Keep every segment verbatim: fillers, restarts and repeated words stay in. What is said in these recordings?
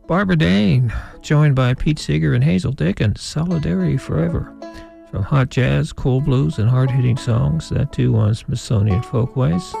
Barbara Dane, joined by Pete Seeger and Hazel Dickens, Solidarity Forever. From hot jazz, cool blues, and hard-hitting songs, that too on Smithsonian Folkways.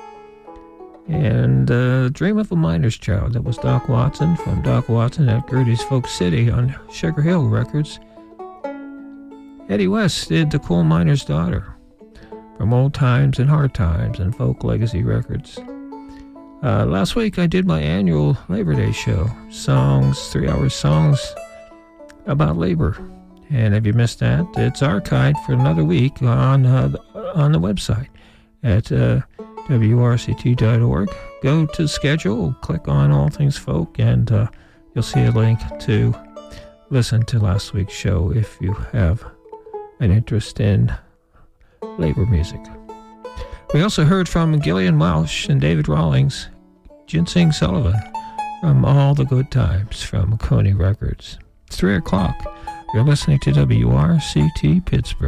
And uh, Dream of a Miner's Child, that was Doc Watson, from Doc Watson at Gertie's Folk City on Sugar Hill Records. Eddie West did The Coal Miner's Daughter, from Old Times and Hard Times and Folk Legacy Records. Uh, last week I did my annual Labor Day show, songs, three-hour songs about labor. And if you missed that, it's archived for another week on uh, on the website at uh, W R C T dot org. Go to schedule, click on All Things Folk, and uh, you'll see a link to listen to last week's show if you have an interest in labor music. We also heard from Gillian Welsh and David Rawlings, Ginseng Sullivan, from All the Good Times from Coney Records. It's three o'clock. You're listening to W R C T Pittsburgh.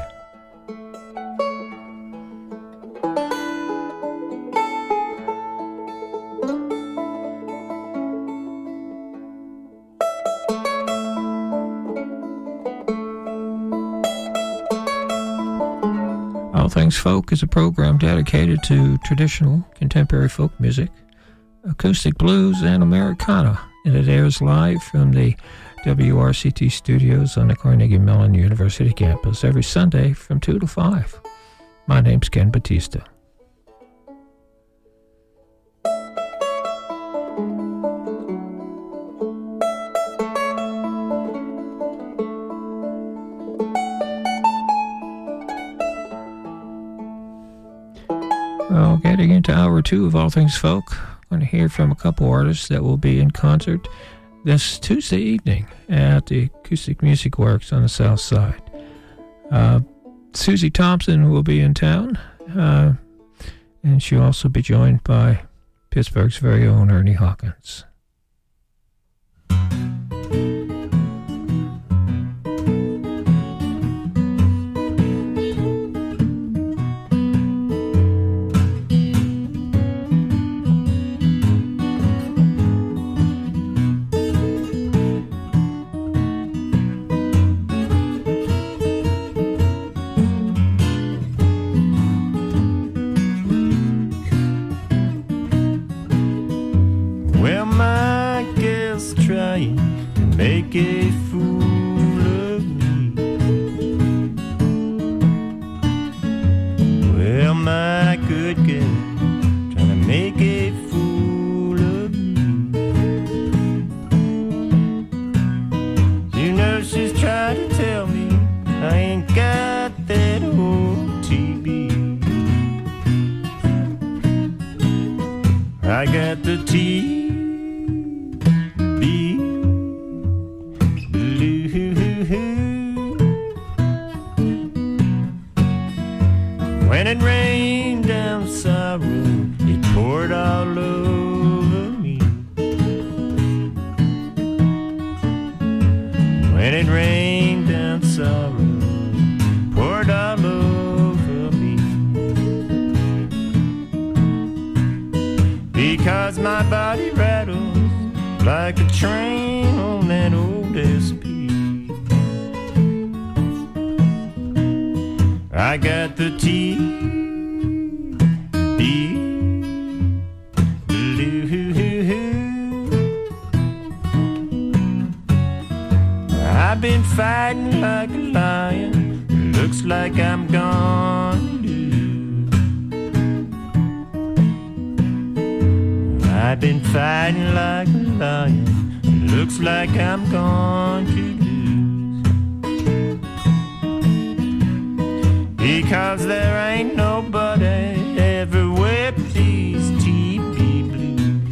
All Things Folk is a program dedicated to traditional contemporary folk music, acoustic blues, and Americana, and it airs live from the W R C T studios on the Carnegie Mellon University campus every Sunday from two to five. My name's Ken Batista. Well, getting into hour two of All Things Folk, I'm going to hear from a couple artists that will be in concert this Tuesday evening at the Acoustic Music Works on the South Side. Uh, Susie Thompson will be in town, uh, and she'll also be joined by Pittsburgh's very own Ernie Hawkins. Make a fool of me. Well, my good girl, trying to make a fool of me. You know she's trying to tell me I ain't got that old T B. I got the T. When it rained down sorrow, it poured all over me. When it rained down sorrow, poured all over me. Because my body rattles like a train on that old S P. I got the T, B, blue. I've been fighting like a lion. Looks like I'm gone to lose. I've been fighting like a lion. Looks like I'm gone to lose. Because there ain't nobody ever wept these T B blues.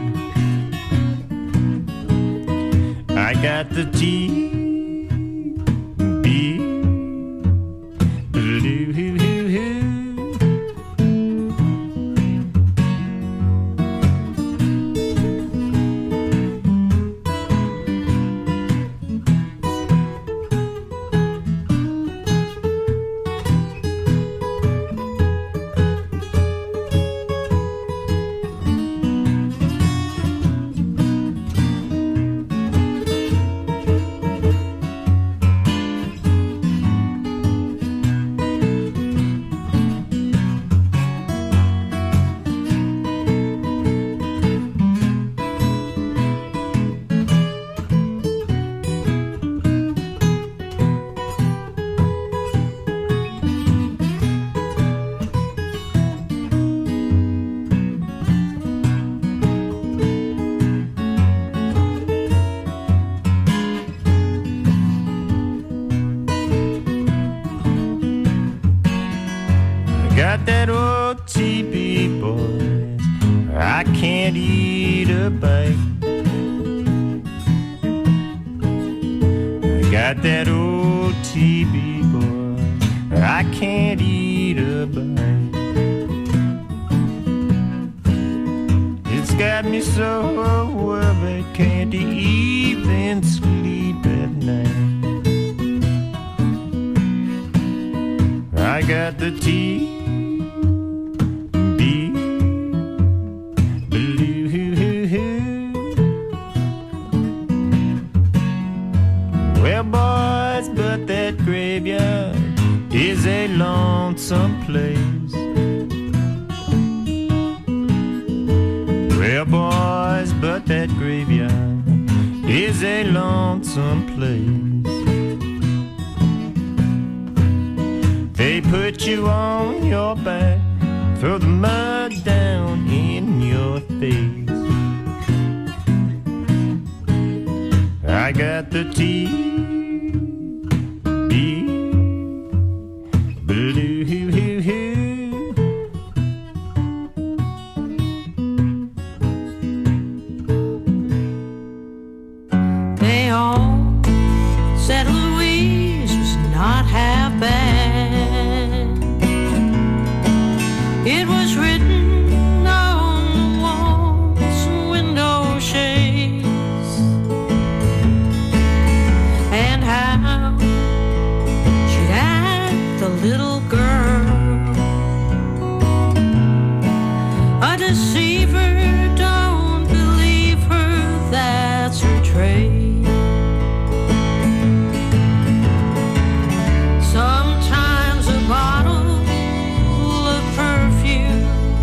I got the T B blue. can't eat a bite. I got that old T B, boy, I can't eat a bite. It's got me so worried, can't even sleep at night. I got the T B blue. Well, boys, but that graveyard is a lonesome place. Well, boys, but that graveyard is a lonesome place. They put you on your back, throw the mud down in your face. I got the T B blue. They all said Louise was not half bad. It was written on the walls and window shades, and how she'd act the little girl, a deceiver. Don't believe her, that's her trade. Sometimes a bottle of perfume,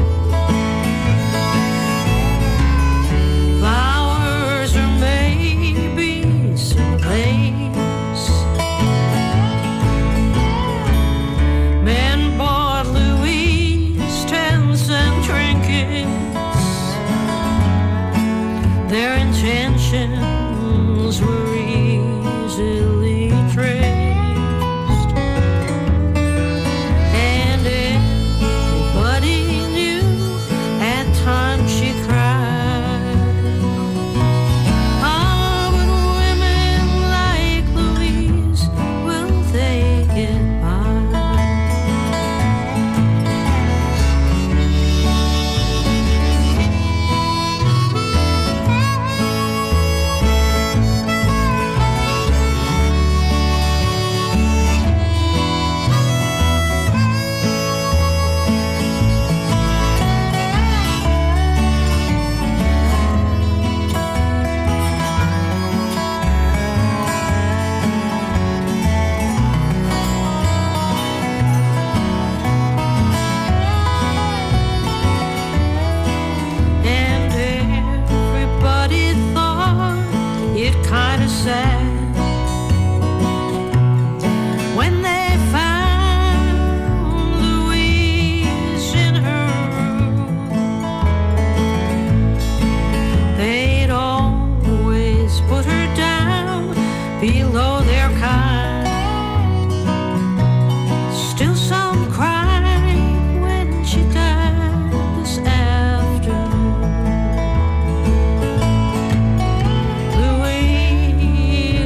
flowers, or maybe some lace. Men bought Louise ten cent trinkets. Their intentions were easily traced, and everybody knew at times she cried. Ah, but women like Louise, will they get by? And everybody thought it kind of sad when they found Louise in her room. They'd always put her down below their kind. Still some cried when she died this afternoon. Louise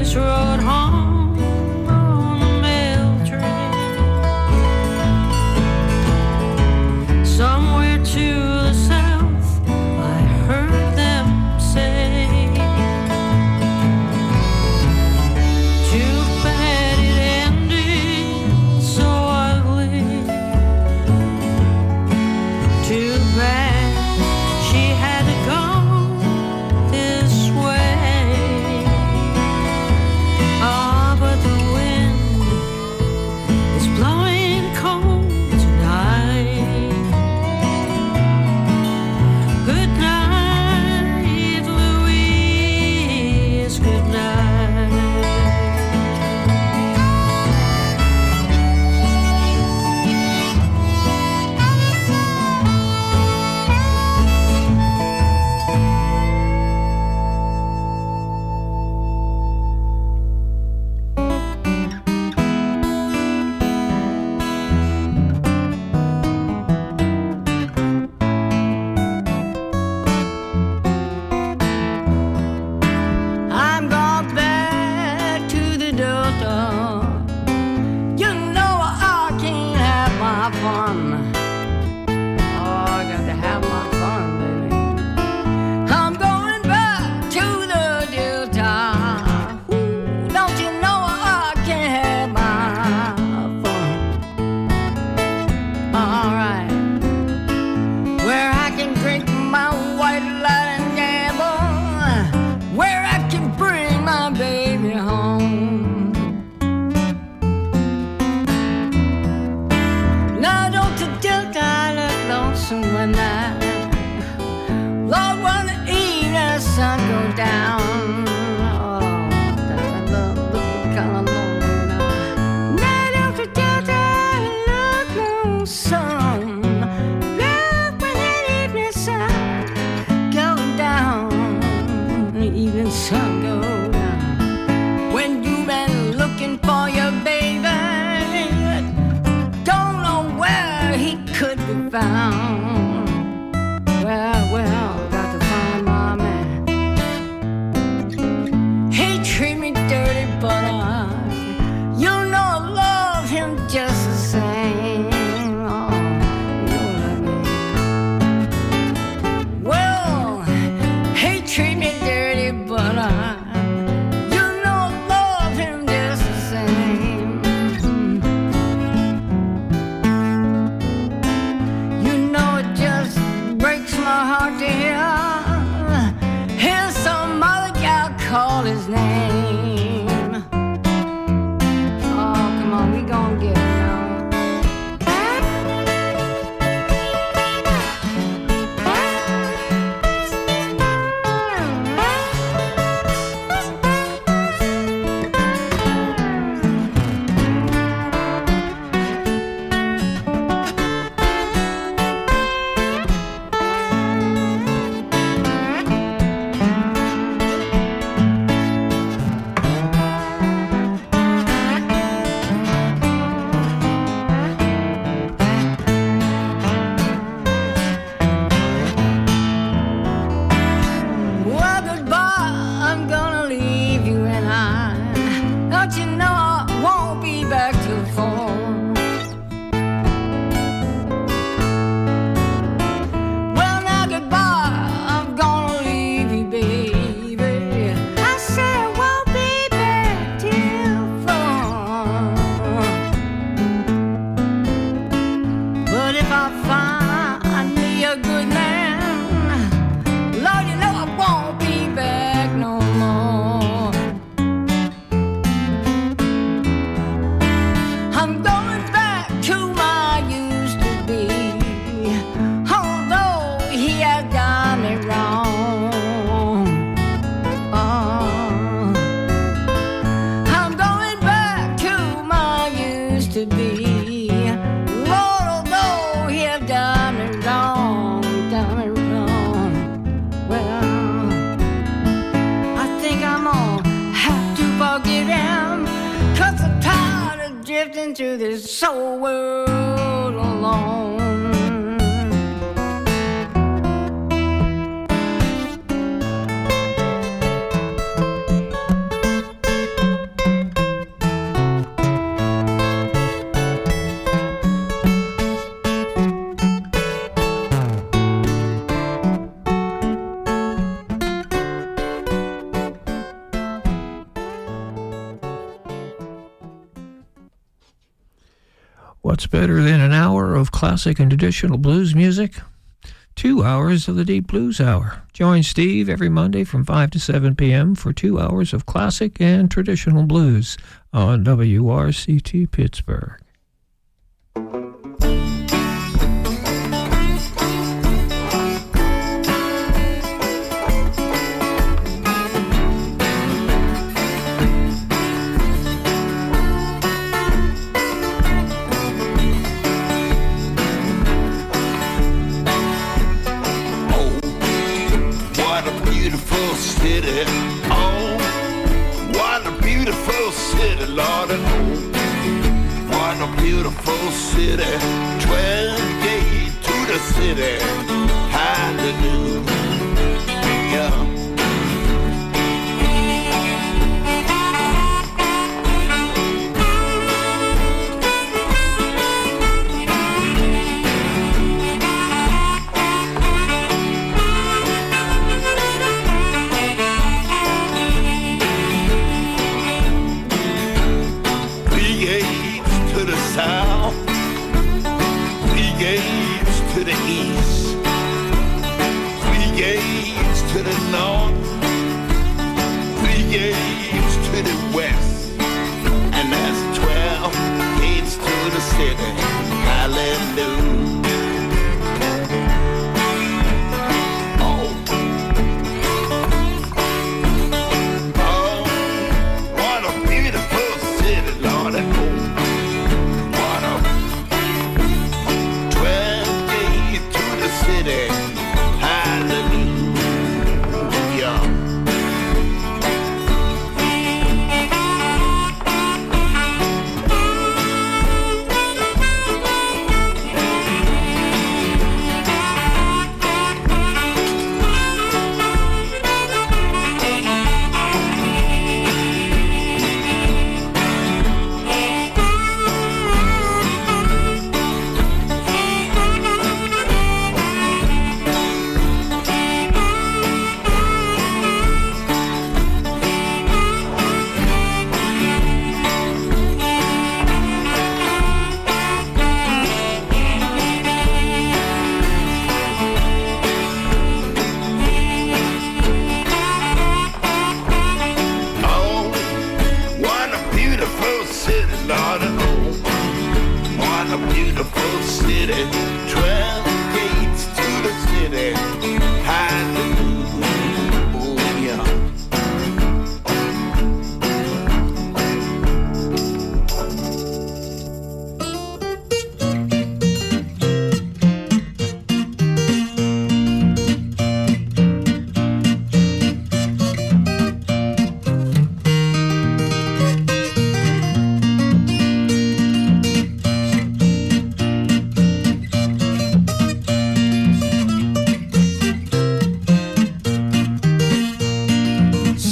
sun go down. When you've been looking for your baby, don't know where he could be found. Well, well, got to find my man. He treat me dirty, but I, you know I love him just the same. Oh, you know what I mean. Well, he treat me dirty, but I, you know I love him just the same. You know it just breaks my heart to hear, hear some other guy call his name. Oh, come on, we gon' get it now. Well, goodbye, I'm gonna leave you, and I, don't you know I won't be back till four. Well, now goodbye, I'm gonna leave you, baby. I said I won't be back till four. But if I find me a good man, Lord, you know I won't be back no more. I'm going back to my used to be, although he has done me wrong. Oh, I'm going back to my used to be, Lord, although he has done me wrong, done me wrong. Well, I think I'm gonna have to forgive him, 'cause I'm tired of drifting through this soul world alone. What's better than an hour of classic and traditional blues music? Two hours of the Deep Blues Hour. Join Steve every Monday from five to seven p.m. for two hours of classic and traditional blues on W R C T Pittsburgh. What a beautiful city. Oh, what a beautiful city, Lord. And oh, what a beautiful city. Twelve gate to the city. Hallelujah. Three gates to the south, three gates to the east, three gates to the north, three gates to the west, and that's twelve gates to the city. Hallelujah. Oh, oh, what a beautiful city, Lord. And oh, what a twelve gate to the city. Hallelujah.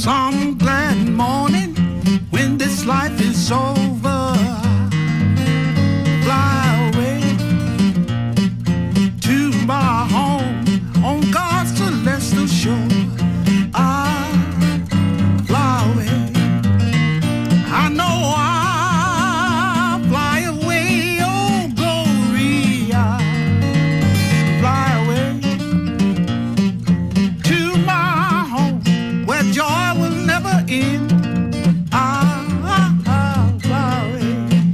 some glad morning when this life is over, fly away to my home on God's celestial shore. I fly away. I know I fly away, oh glory. I fly away to my home where joy will never end. I, I, I fly away.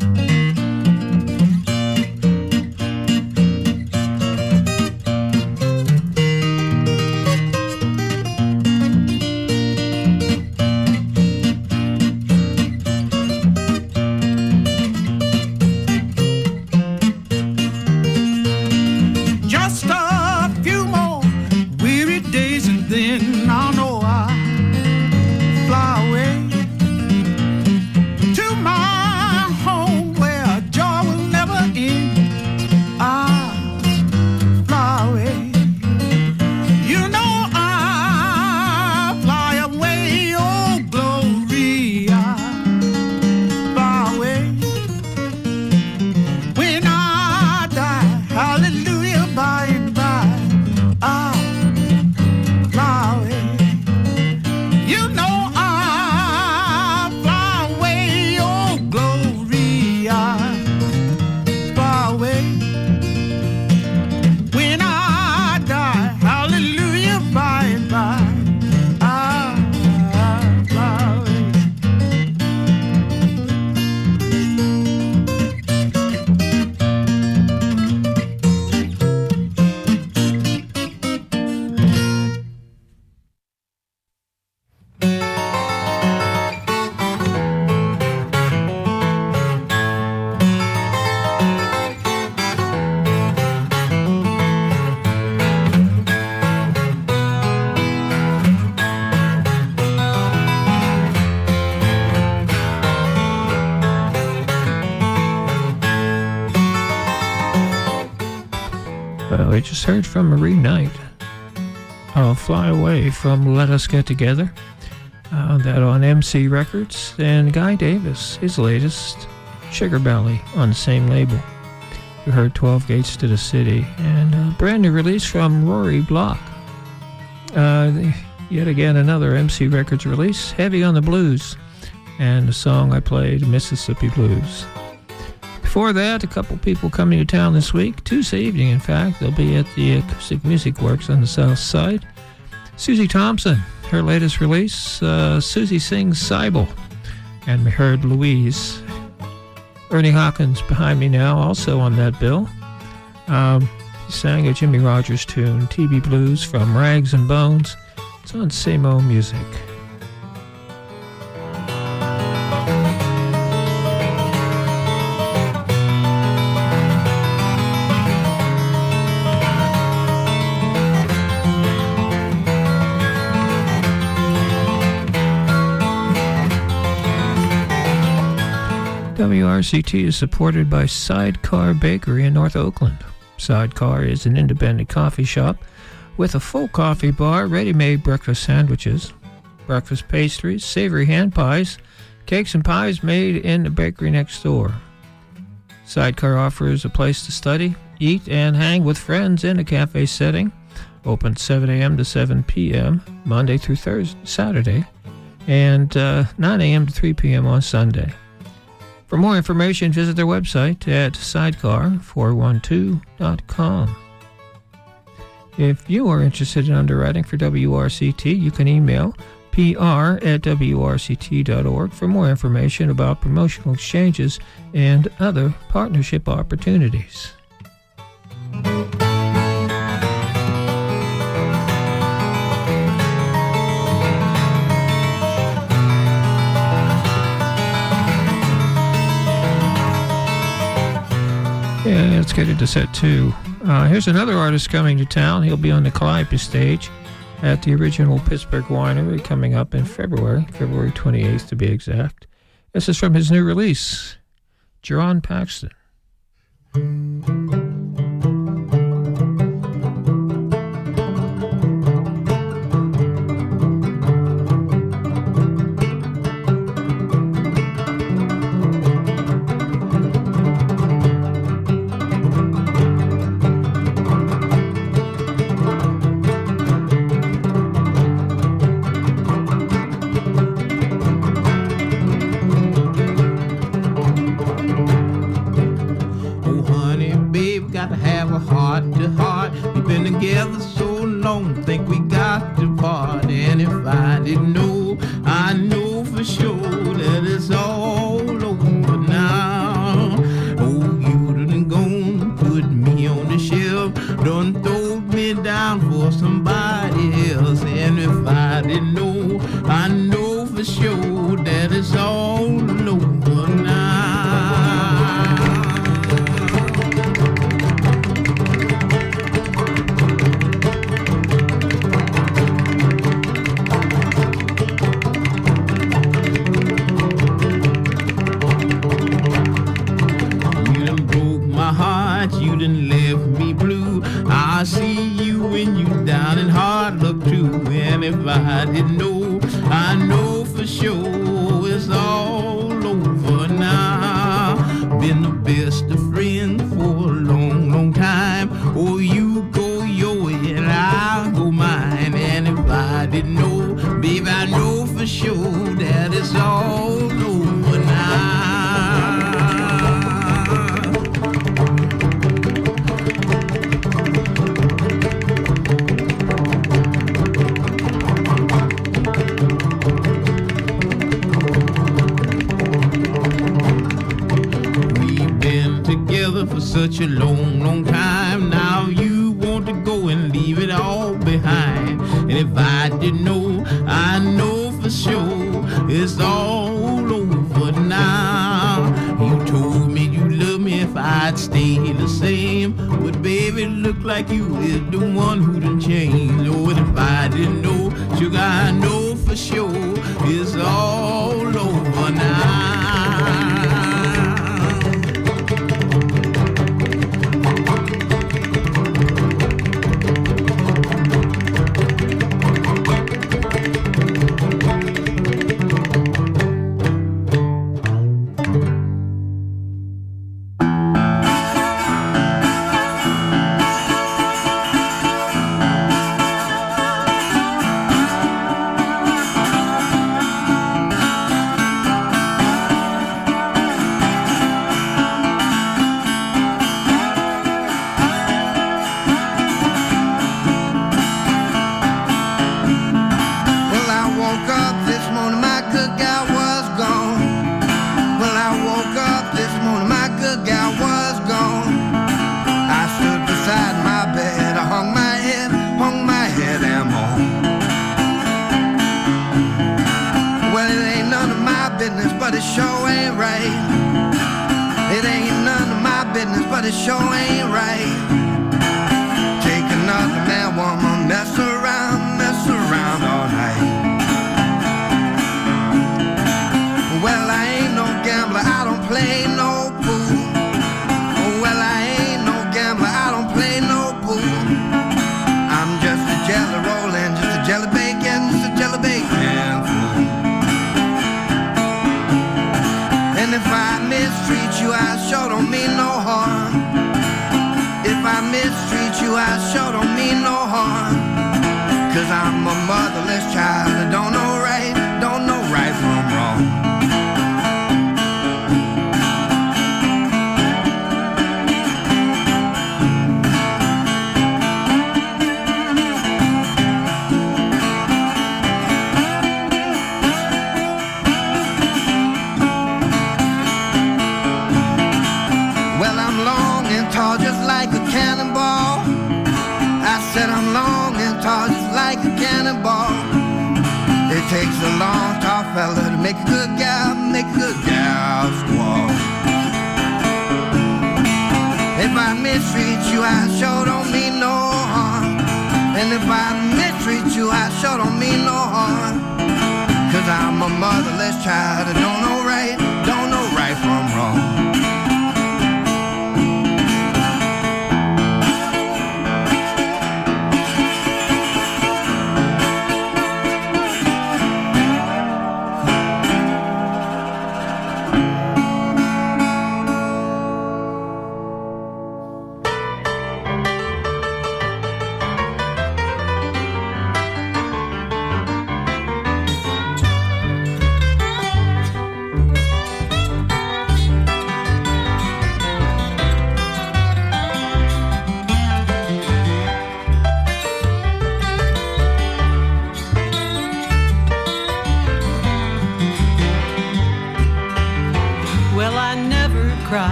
Just a few more weary days and then I'll know I fly away to my home where joy will never end. I fly away. You know I fly away, oh glory. I fly away when I die, hallelujah, by and by. I fly away. You know I fly away, oh glory. I fly away when I die, hallelujah, by and by. I fly away. Well, we just heard from Marie Knight. I'll Fly Away from Let Us Get Together. Uh, that on M C Records. And Guy Davis, his latest, Sugar Belly, on the same label. We heard twelve Gates to the City. And a brand new release from Rory Block. Uh, the, yet again, another M C Records release, Heavy on the Blues. And the song I played, Mississippi Blues. Before that, a couple people coming to town this week. Tuesday evening, in fact. They'll be at the Acoustic Music Works on the south side. Susie Thompson, her latest release, uh, Susie Sings Cybele. And we heard Louise. Ernie Hawkins behind me now, also on that bill. Um, he sang a Jimmy Rogers tune, T B Blues from Rags and Bones. It's on Same Old Music. W R C T is supported by Sidecar Bakery in North Oakland. Sidecar is an independent coffee shop with a full coffee bar, ready-made breakfast sandwiches, breakfast pastries, savory hand pies, cakes and pies made in the bakery next door. Sidecar offers a place to study, eat, and hang with friends in a cafe setting. Open seven a.m. to seven p.m. Monday through Thursday, Saturday, and uh, nine a.m. to three p.m. on Sunday. For more information, visit their website at sidecar four one two dot com. If you are interested in underwriting for W R C T, you can email P R at W R C T dot org for more information about promotional exchanges and other partnership opportunities. Yeah, let's get into set two. Uh, here's another artist coming to town. He'll be on the Calliope stage at the original Pittsburgh Winery coming up in February, February twenty-eighth to be exact. This is from his new release, Jerron Paxton. sure it's all over now. Been the best of friends for a long, long time. Oh, you go your way and I'll go mine. And if I didn't know, babe, I know for sure that it's all over now. For such a long, long time. Now you want to go and leave it all behind. And if I didn't know, I know for sure it's all over now. You told me you loved me if I'd stay the same, but baby, it looked like you is the one who done changed. Oh, and if I didn't know, sugar, I know for sure it's all over now.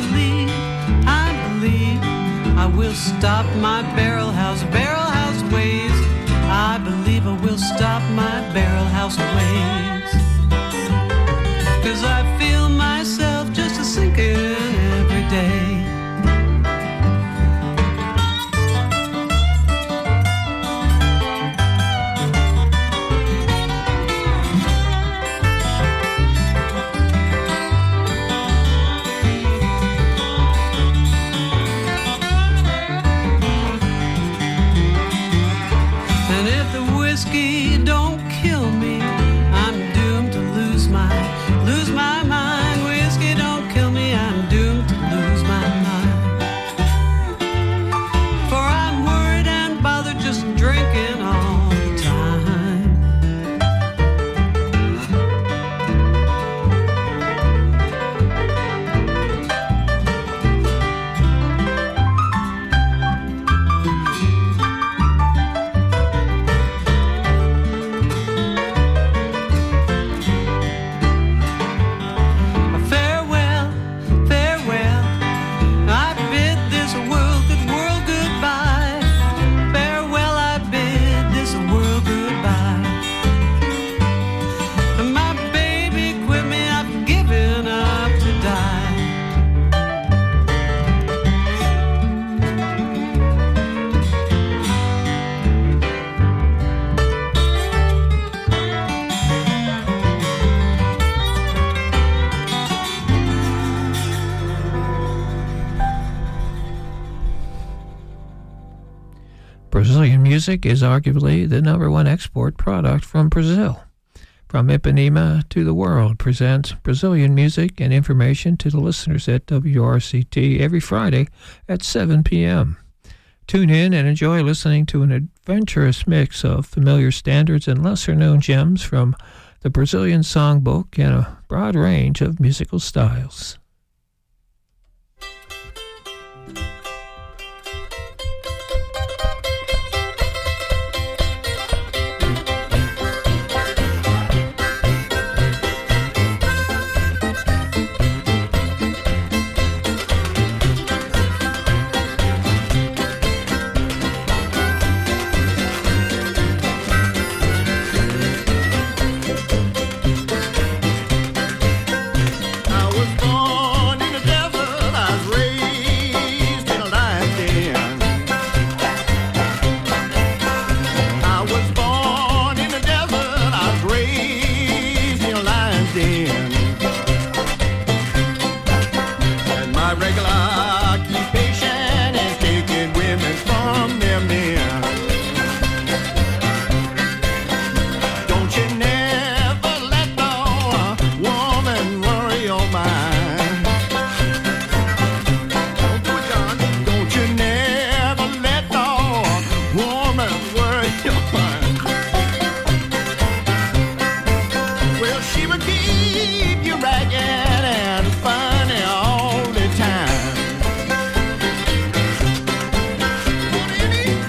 Stop my barrel house, barrel house way whiskey don't kill me, I'm doomed to lose my, lose my mind. Whiskey don't kill me, I'm doomed to lose my mind. For I'm worried and bothered just drinking all the time. Farewell, farewell, I bid this world, good world goodbye. Farewell, I bid this world goodbye. My baby quit me, I've given up to die. Brazilian music is arguably the number one export product from Brazil. From Ipanema to the World presents Brazilian music and information to the listeners at W R C T every Friday at seven p.m. Tune in and enjoy listening to an adventurous mix of familiar standards and lesser-known gems from the Brazilian songbook and a broad range of musical styles. I was born in the desert, I was raised in a lion's den. I was born in the desert, I was raised in a lion's den. And my regular occupation is taking women from their men. Don't you never let no woman worry your mind. Don't do it, John. Don't you never let no woman worry your mind. Well, she will keep you ragged and funny all the time. What do you need?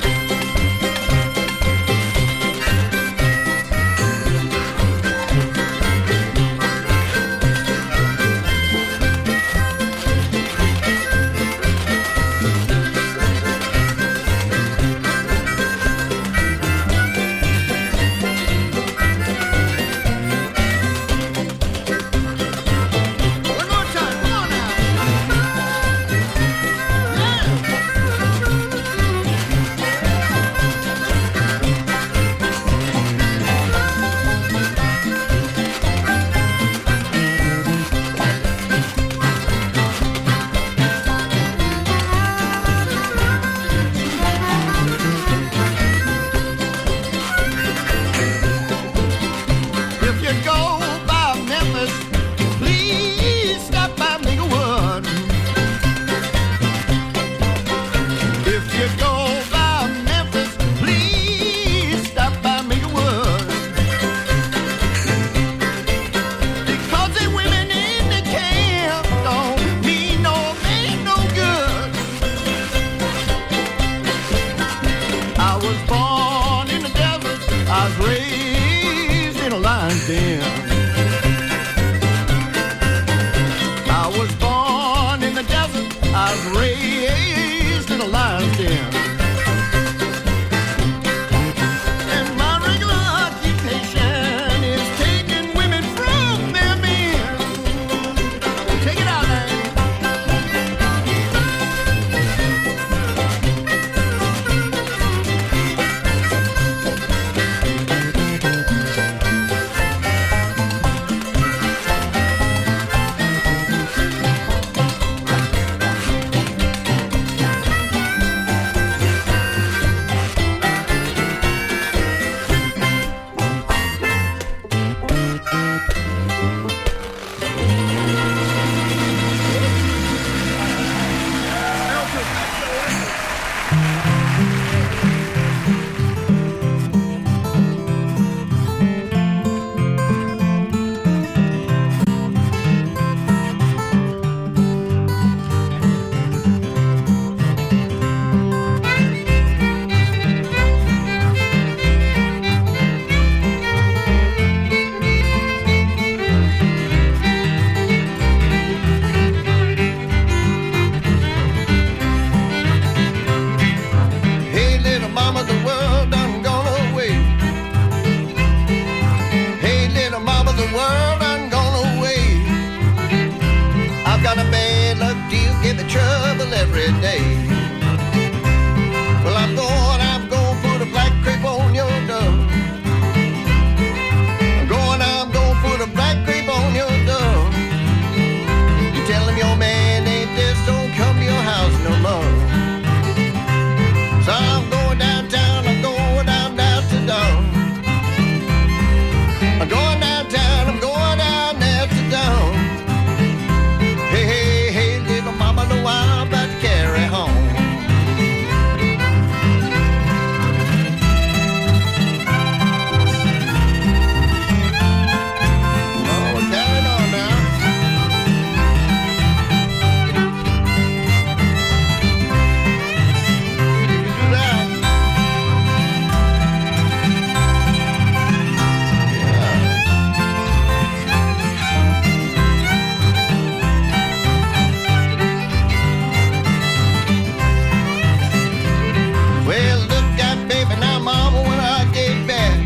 day. Well, I'm going, I'm going for the black crepe on your door. I'm going, I'm going for the black crepe on your door. You tell him your man ain't this, don't come to your house no more. So I'm going downtown, I'm going down, down to dawn. I'm going downtown, I'm going down there to dawn. Hey, hey, hey, little mama, know I'm about to carry home. Oh, we're carrying on now. You can do that. Well, look out, baby, now, mama, when I get back.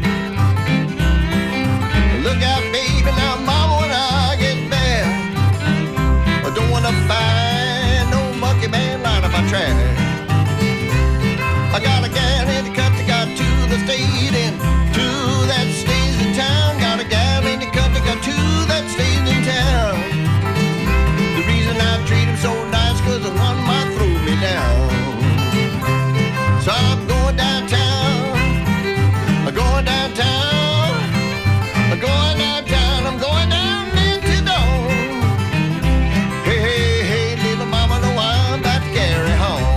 Look out, baby, now, mama, when I get back. I don't wanna find no monkey man lying on my track. I got a gal in the country, got two that stayed in, two that stays in town. Got a gal in the country, got two that stays in town. The reason I treat him so nice, cause the one might throw me down. So I'm going downtown, I'm going downtown, I'm going downtown, I'm going down into dawn. Hey, hey, hey, little mama, know I'm about to carry home.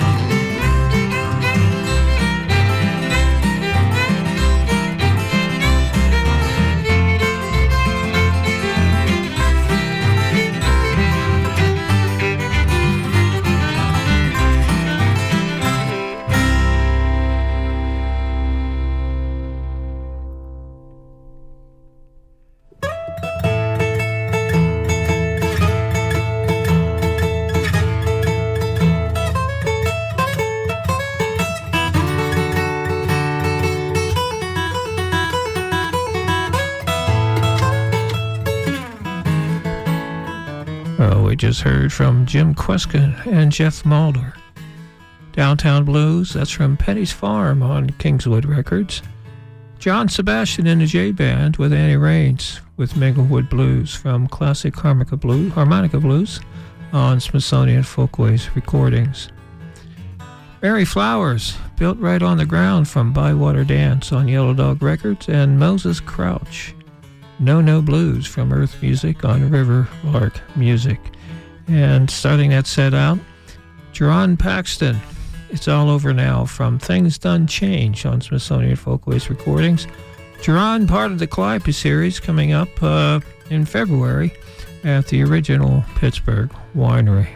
Well, we just heard from Jim Kweskin and Jeff Mulder. Downtown Blues, that's from Penny's Farm on Kingswood Records. John Sebastian and the J Band with Annie Raines with Minglewood Blues from Classic Harmonica Blues, Harmonica Blues on Smithsonian Folkways Recordings. Mary Flowers, Built Right on the Ground from Bywater Dance on Yellow Dog Records, and Moses Crouch, No No Blues from Earth Music on River Lark Music. And starting that set out, Jerron Paxton, It's All Over Now from Things Done Change on Smithsonian Folkways Recordings. Jerron, part of the Calliope series, coming up uh, in February at the original Pittsburgh Winery.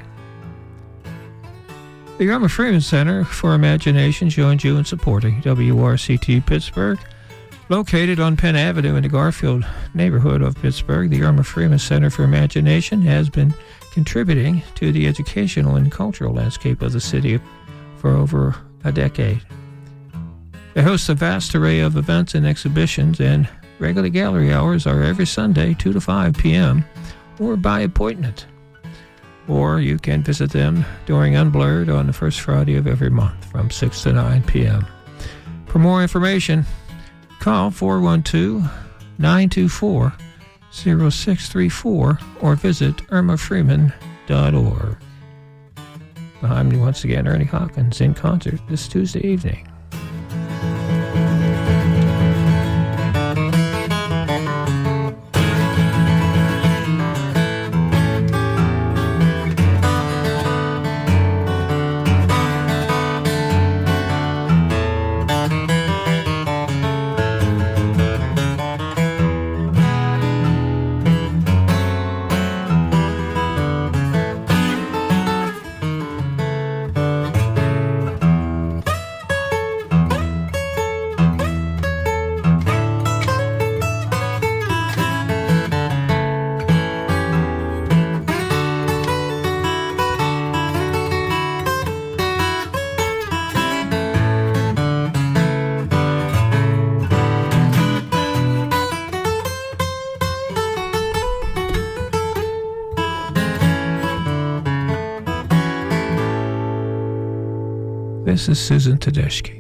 The Irma Freeman Center for Imagination joins you in supporting W R C T Pittsburgh. Located on Penn Avenue in the Garfield neighborhood of Pittsburgh, the Irma Freeman Center for Imagination has been contributing to the educational and cultural landscape of the city for over a decade. They host a vast array of events and exhibitions, and regular gallery hours are every Sunday, two to five p.m., or by appointment. Or you can visit them during Unblurred on the first Friday of every month from six to nine p.m. For more information, call four one two, nine two four, zero six three four or visit irma freeman dot org. Behind me once again, Ernie Hawkins in concert this Tuesday evening. This is Susan Tedeschi.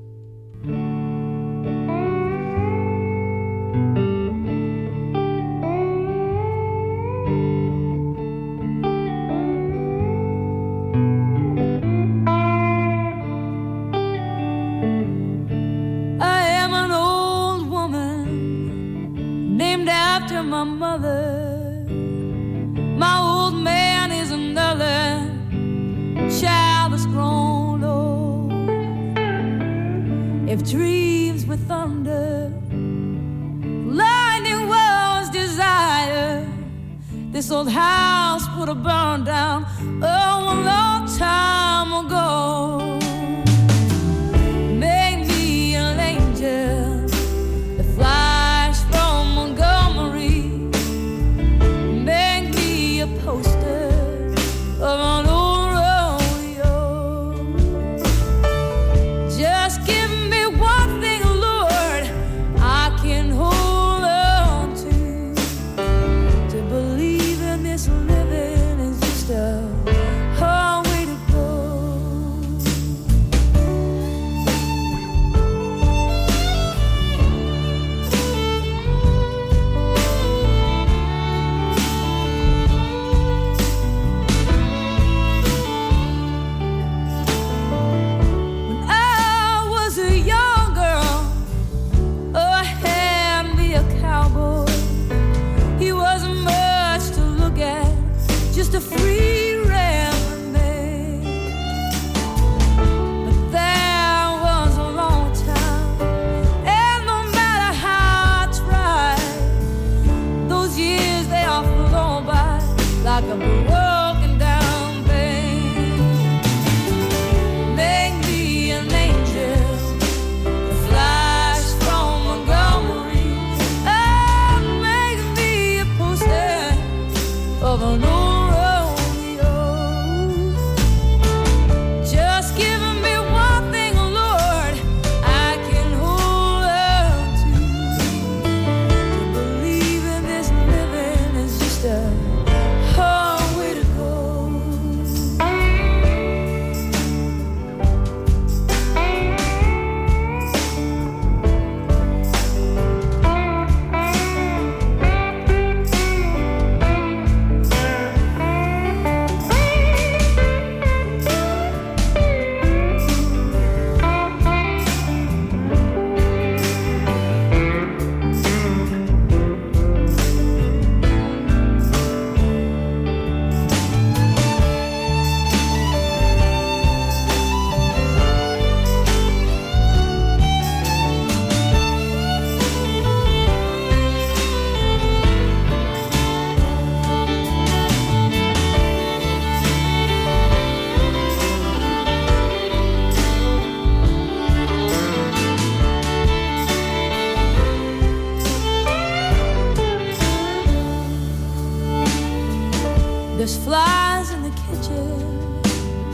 There's flies in the kitchen.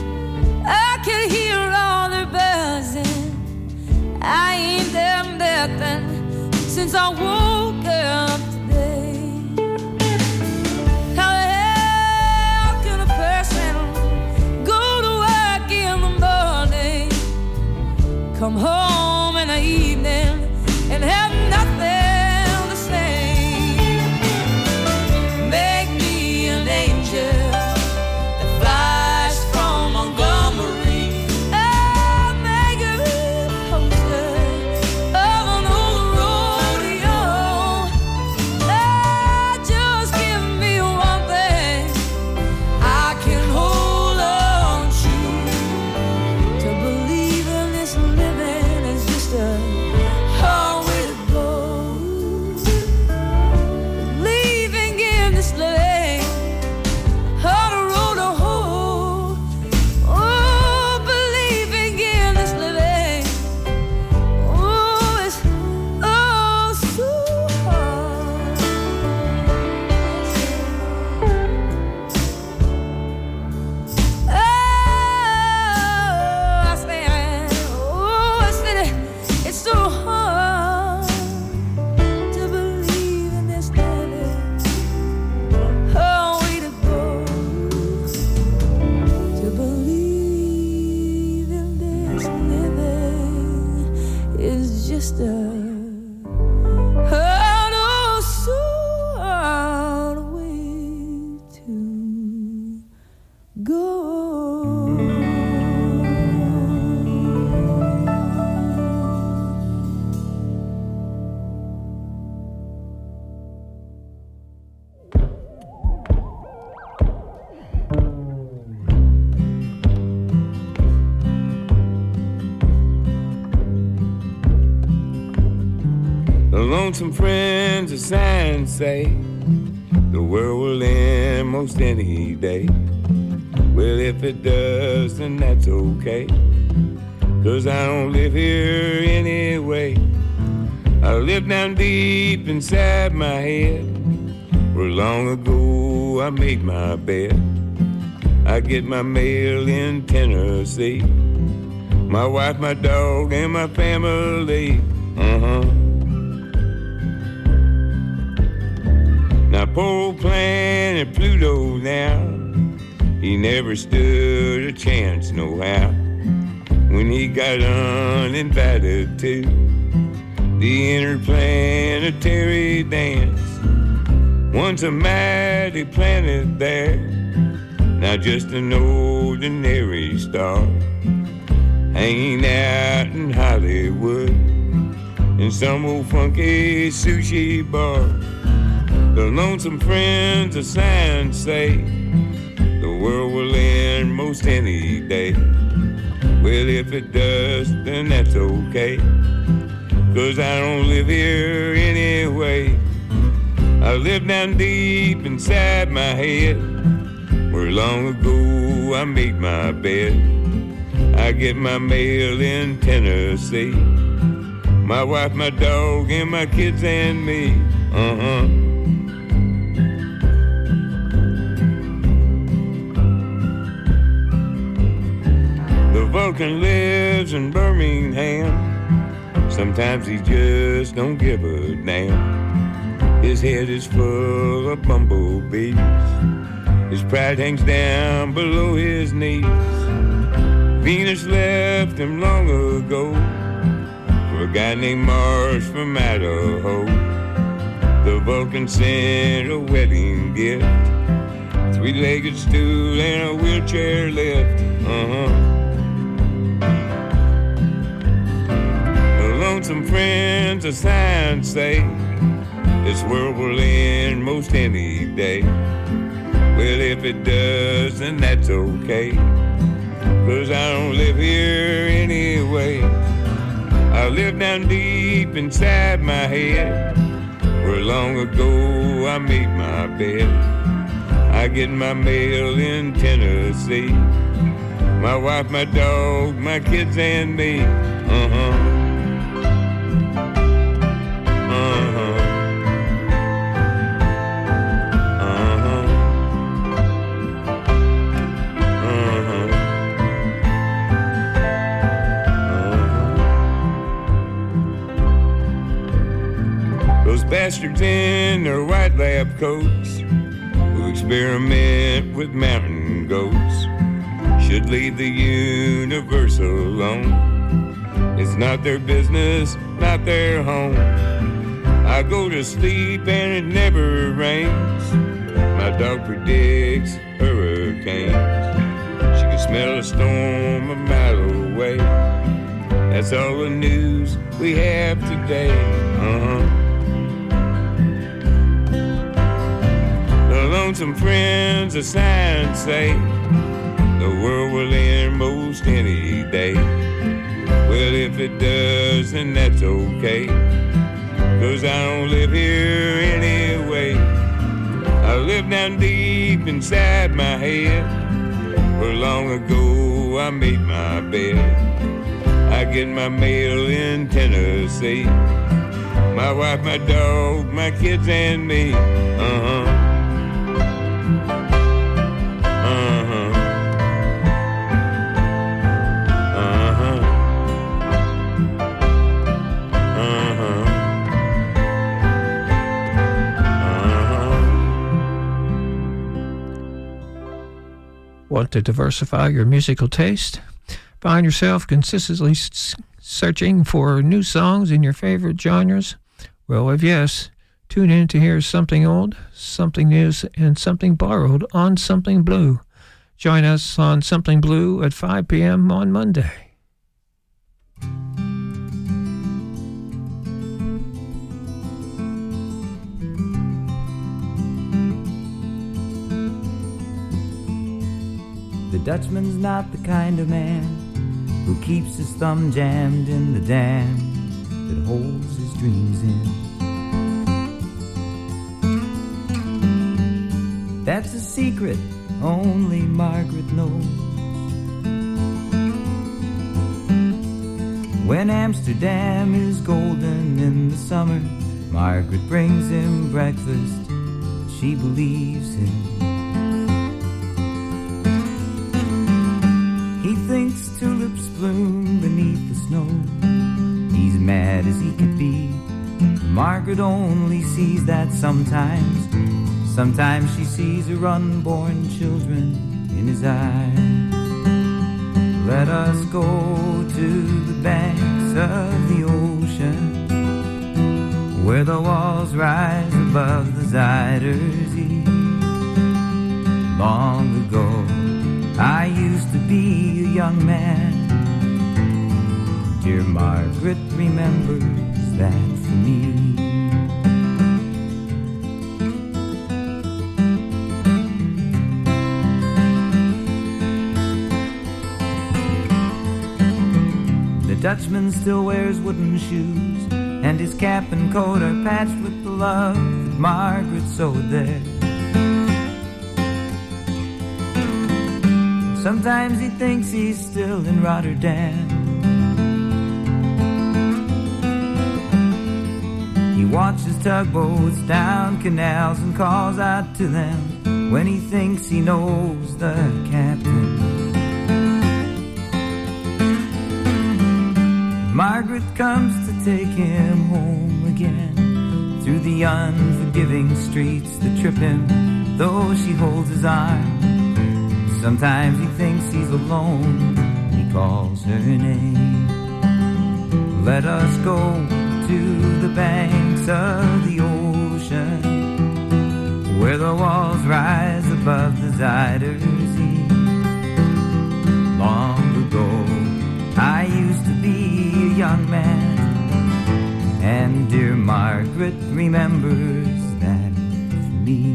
I can hear all their buzzing. I ain't done nothing since I woke up today. How the hell can a person go to work in the morning, come home in the evening, and have nothing? Living sister. Heard oh so way to go. Lonesome friends of science say the world will end most any day. Well, if it does, then that's okay, 'cause I don't live here anyway. I live down deep inside my head, where long ago I made my bed. I get my mail in Tennessee, my wife, my dog, and my family. Uh-huh. Now poor old planet Pluto now, he never stood a chance no how, when he got uninvited to the interplanetary dance. Once a mighty planet there, now just an ordinary star, hanging out in Hollywood in some old funky sushi bar. The lonesome friends of science say the world will end most any day. Well, if it does, then that's okay, 'cause I don't live here anyway. I live down deep inside my head, where long ago I made my bed. I get my mail in Tennessee, my wife, my dog, and my kids and me. Uh-huh. Vulcan lives in Birmingham. Sometimes he just don't give a damn. His head is full of bumblebees. His pride hangs down below his knees. Venus left him long ago for a guy named Mars from Idaho. The Vulcan sent a wedding gift, three-legged stool and a wheelchair lift. Uh-huh. Some friends of science say this world will end most any day. Well, if it does, then that's okay, 'cause I don't live here anyway. I live down deep inside my head, where long ago I made my bed. I get my mail in Tennessee, my wife, my dog, my kids and me. Uh-huh. Bastards in their white lab coats who experiment with mountain goats should leave the universe alone. It's not their business, not their home. I go to sleep and it never rains. My dog predicts hurricanes. She can smell a storm a mile away. That's all the news we have today. Uh-huh. Some friends of science say the world will end most any day. Well, if it does, then that's okay, 'cause I don't live here anyway. I live down deep inside my head, where long ago I made my bed. I get my mail in Tennessee, my wife, my dog, my kids and me. Uh-huh. Want to diversify your musical taste? Find yourself consistently Searching for new songs in your favorite genres? Well, if yes, tune in to hear something old, something new, and something borrowed on Something Blue. Join us on Something Blue at five p.m. on Monday. The Dutchman's not the kind of man who keeps his thumb jammed in the dam that holds his dreams in. That's a secret only Margaret knows. When Amsterdam is golden in the summer, Margaret brings him breakfast she believes in. He thinks tulips bloom beneath the snow. He's mad as he could be. Margaret only sees that sometimes. Sometimes she sees her unborn children in his eyes. Let us go to the banks of the ocean, where the walls rise above the Zuider Zee. Long ago I used to be a young man. Dear Margaret remembers that for me. The Dutchman still wears wooden shoes, and his cap and coat are patched with the love that Margaret sewed there. Sometimes he thinks he's still in Rotterdam. He watches tugboats down canals and calls out to them when he thinks he knows the captain. Margaret comes to take him home again, through the unforgiving streets that trip him, though she holds his arm. Sometimes he thinks he's alone, he calls her name. Let us go to the banks of the ocean, where the walls rise above the Zuider Zee. Long ago I used to be a young man, and dear Margaret remembers that for me.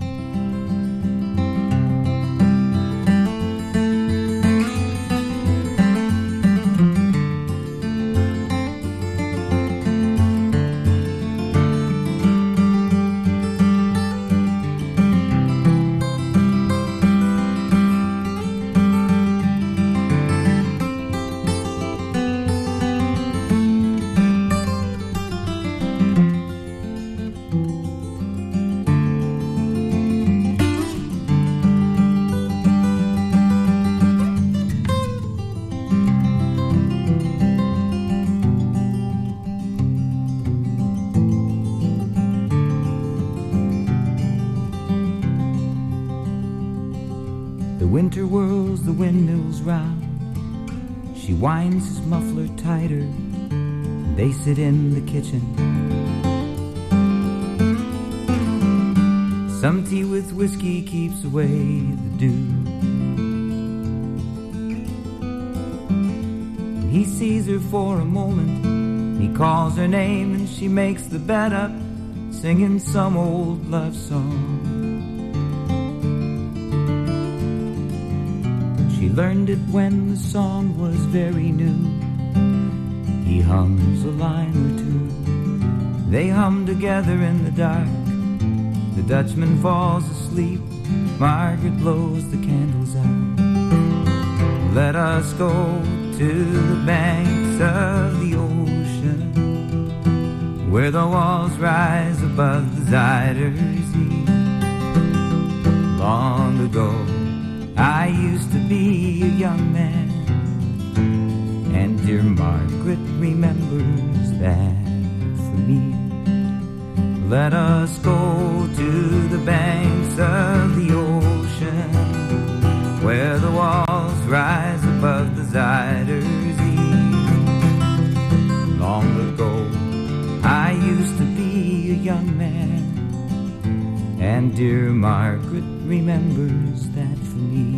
Winter whirls the windmills round. She winds his muffler tighter. They sit in the kitchen. Some tea with whiskey keeps away the dew. He sees her for a moment. He calls her name and she makes the bed up, singing some old love song. She learned it when the song was very new. He hums a line or two. They hum together in the dark. The Dutchman falls asleep. Margaret blows the candles out. Let us go to the banks of the ocean, where the walls rise above the Zuider Zee. Long ago I used to be a young man, and dear Margaret remembers that for me. Let us go to the banks of the ocean, where the walls rise above the Zuider Zee. and dear Margaret remembers that for me.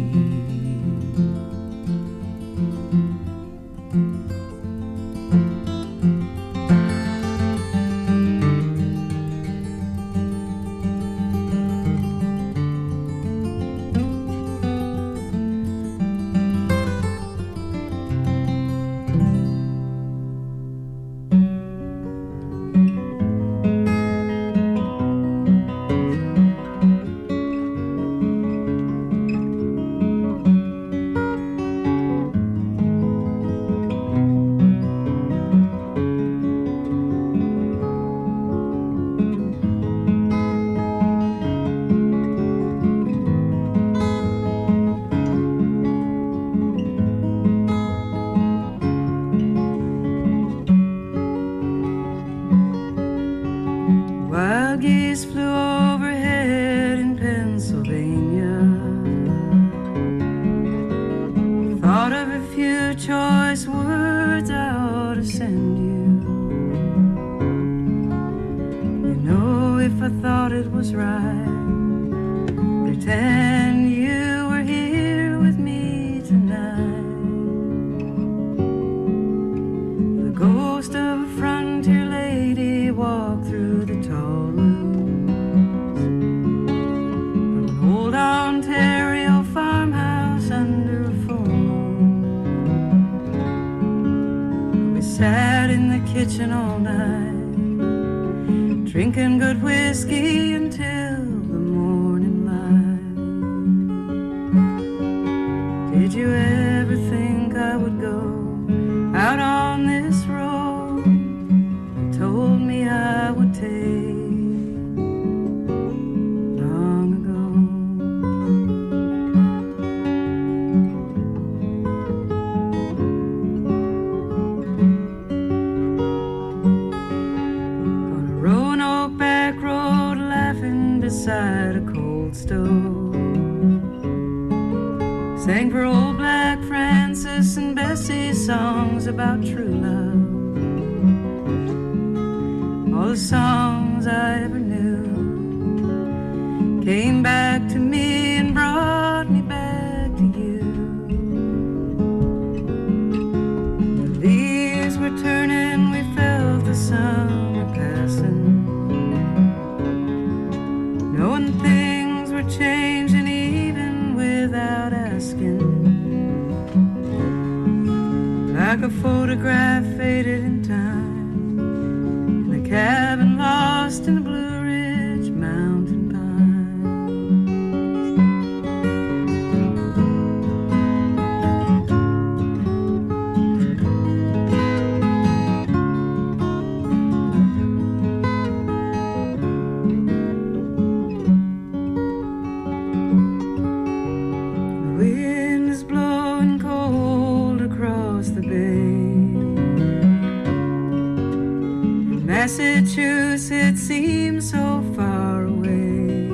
Massachusetts seems so far away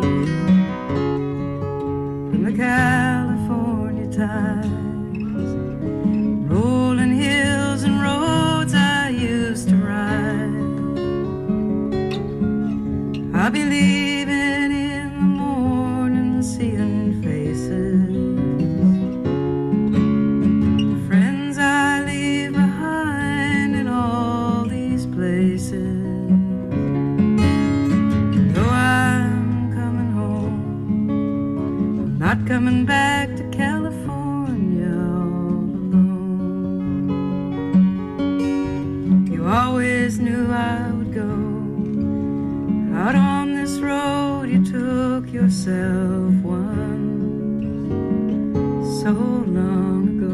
from the California tides, rolling hills and roads I used to ride. I believe in in the morning seeing faces, friends I leave behind in all these places. Not coming back to California all alone. You always knew I would go out on this road you took yourself once so long ago.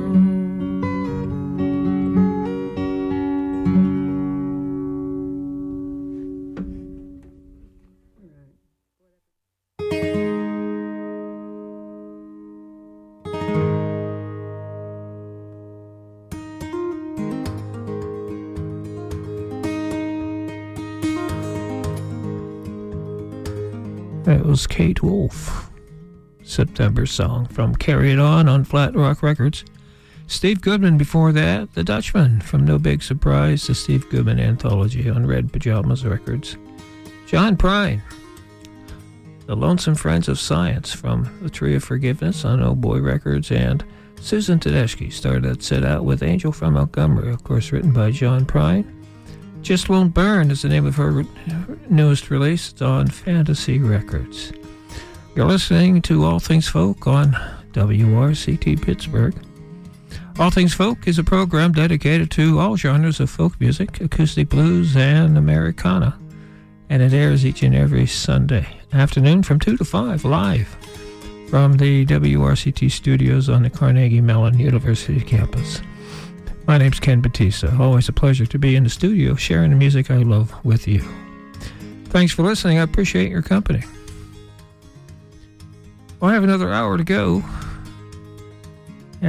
That was Kate Wolf, September song from Carry It On on Flat Rock Records. Steve Goodman before that, The Dutchman from No Big Surprise, the Steve Goodman Anthology on Red Pajamas Records. John Prine, The Lonesome Friends of Science from the Tree of Forgiveness on Oh Boy Records, and Susan Tedeschi started that set out with Angel from Montgomery, of course written by John Prine. Just Won't Burn is the name of her newest release. It's on Fantasy Records. You're listening to All Things Folk on W R C T Pittsburgh. All Things Folk is a program dedicated to all genres of folk music, acoustic blues, and Americana. And it airs each and every Sunday afternoon from two to five live from the W R C T studios on the Carnegie Mellon University campus. My name's Ken Batista. Always a pleasure to be in the studio sharing the music I love with you. Thanks for listening. I appreciate your company. Well, I have another hour to go.